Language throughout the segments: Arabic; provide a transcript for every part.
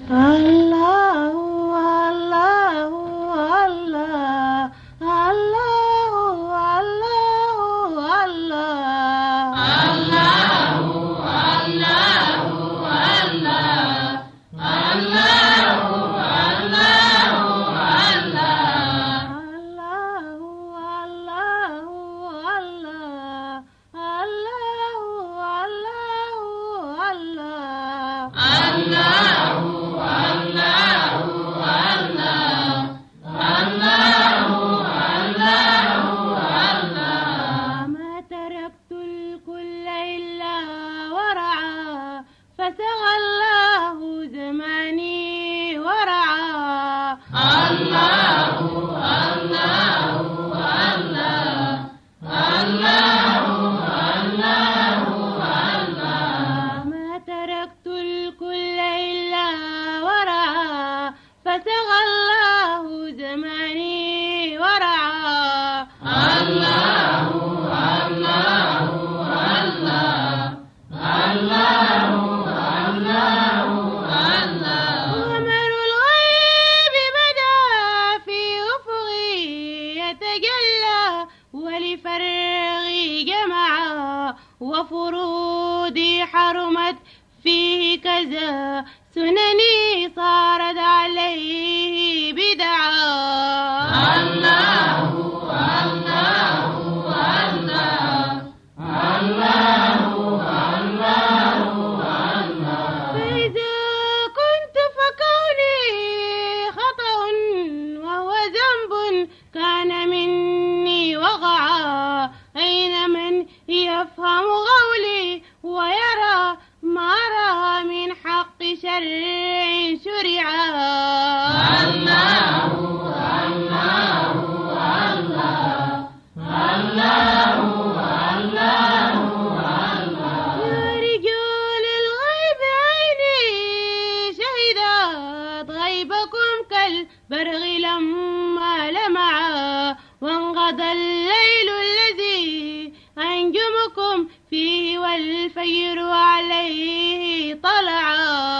الله الله الله الله الله فسغى الله زماني ورعى الله الله الله الله الله الله ما تركت الكل إلا ورعى فسغى الله زماني ورعى الله الله الله الله قمر الغيب بدا في أفقي يتجلى ولفرغي جمعا وفروضي حرمت فيه كذا سنني صارت عليه بدعا الله الله الله الله فإذا كنت فكوني خطأ وهو ذنب كان مني وقعا أين من يفهم قولي ويرى ما أرى من حق شرع شرعا الله الله الله الله الله يا رجال الغيب عيني شهدت غيبكم كالبرغ لما لمعا وانقضى الليل الذي أنجمكم فيه والفجر عليه طلعا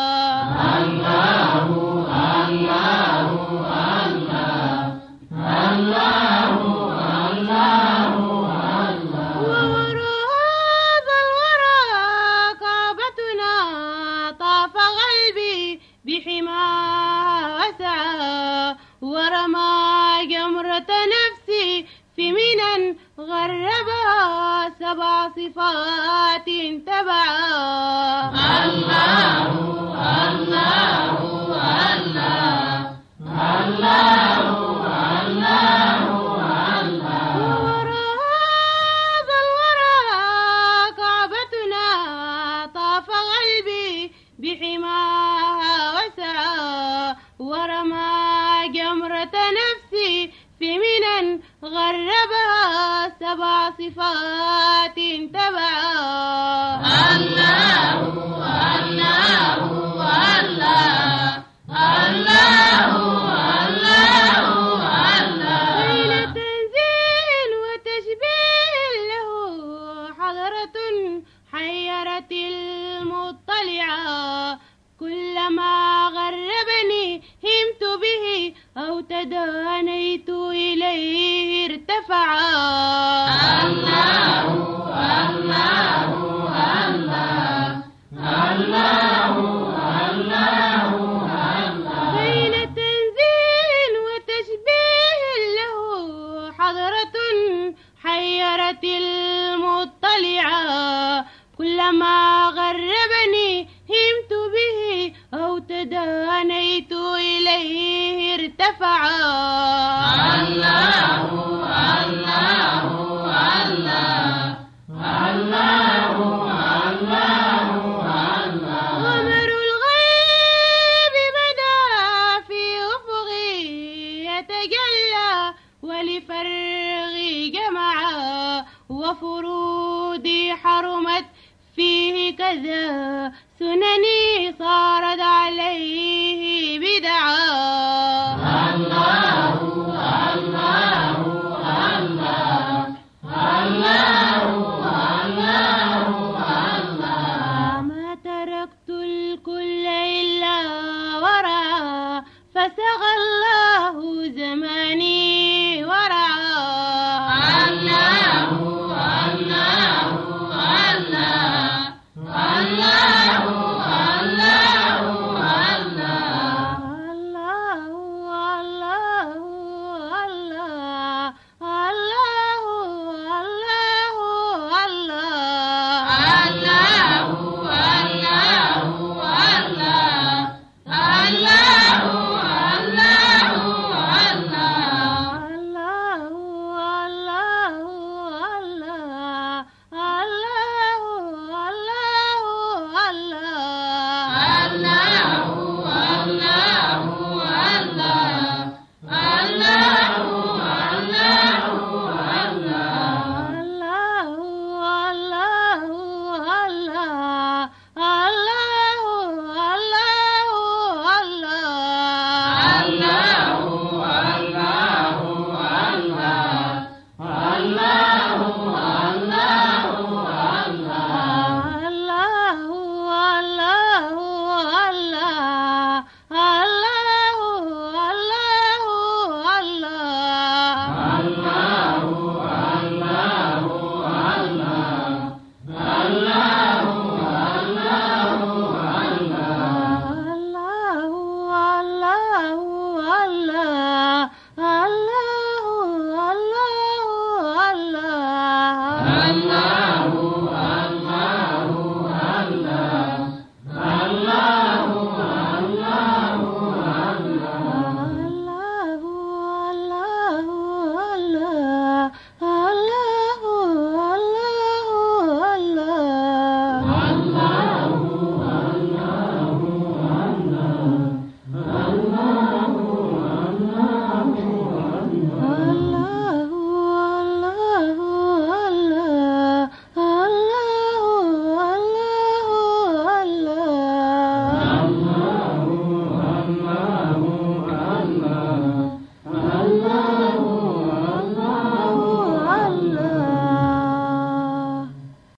الله الله الله الله الله ووراء هذا الورى كعبتنا طاف قلبي بحماها وسعى ورمى جمرة نفسي في منى غربها 7 صفات تبعا الله الله الله الله الله ووراء هذا الورى كعبتنا طاف قلبي بحماها وسعى ورمى جمرة نفسي في منى غربها 7 صفات تبعا الله الله الله الله الله بين تنزيل وتشبيه له حضرة حيرت المطلعة كلما غربني همت به أو تدانيت إليه ارتفعا الله الله الله الله الله بين تنزيل وتشبيه له حضرة حيرت المطلعة كلما غربني همت به أو تدانيت إليه ارتفعا الله الله الله الله الله قمر الغيب بدا في أفقي يتجلى ولفرغي جمعا وفروضي حرمت فيه كذا سنني صارت عليه بدعا الله الله الله الله الله ما تركت الكل إلا ورعا وسغى الله زماني